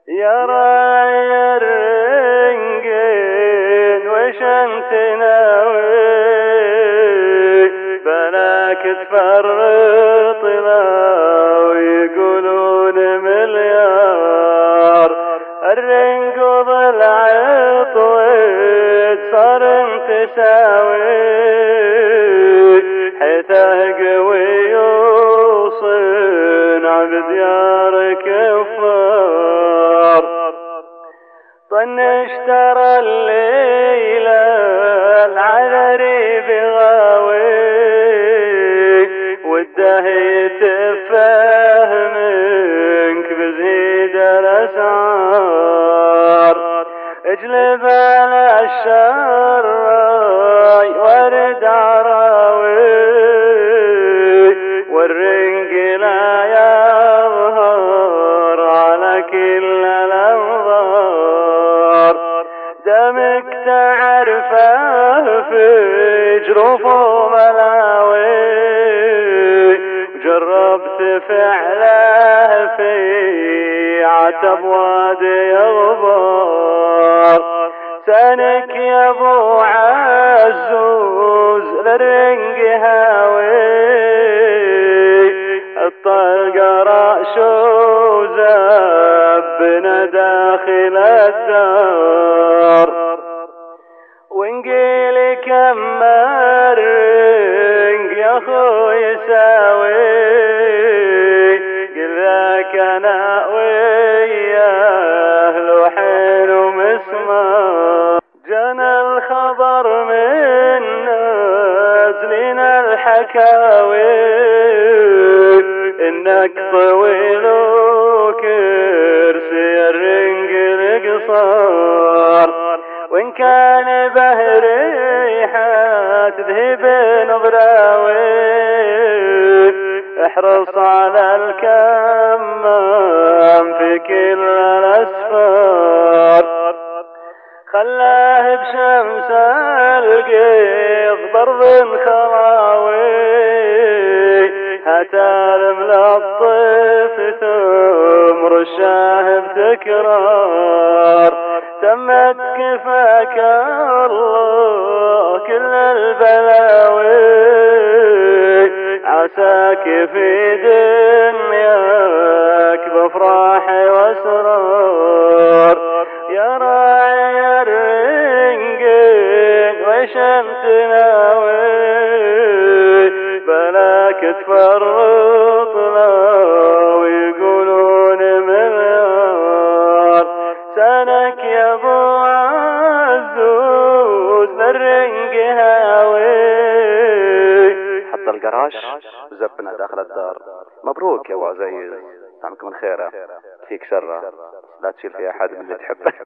يا راعي الرنقين وش انت ناوي؟ بلاك تفرطنا ويقولون مليار. الرنق ضلع طويل صار انت ساوي، حيثه قوي وصنع بديار كفار. طن اشترى الليلة العذري بغاوي، وده يتفه منك بزيد الاسعار. اجلب على الشر ورد عراوي، والرنق لا يظهر على كل الانظار. دمك تعرفه في جروف وملاوي، وجربت فعله في عتب وادي غبار. سنك يا ابو عزوز للرنق هاوي، الطلق رأش وزبنا داخل الدار. ونقيل كم الرنق يا اخوي يساوي، قل ذاك انا وياه لو حين ومسمار. جانا الخبر من نازلين الحكاوي، انك طويل وكرسي الرنق القصار. وان كان به ريحة تذهب نظراوي، احرص على الكمام في كل الاسفار. خلاه بشمس القيض برض خلاوي، هاتال ملطف ثم رشاه بتكرار. تمت كفاك الله كل البلاوي، عساك في دنياك بافراح واسرار. يا راعي الرنقين وش انت ناوي؟ بلاك تفرطنا ويقولون مليار. سنك يا ابو عزوز للرنق هاوي. حط القراش وزبنا داخل الدار. مبروك يا ابو عزيز، طعمك من خيره، فيك شره، لا تشيل في احد من اللي تحبه.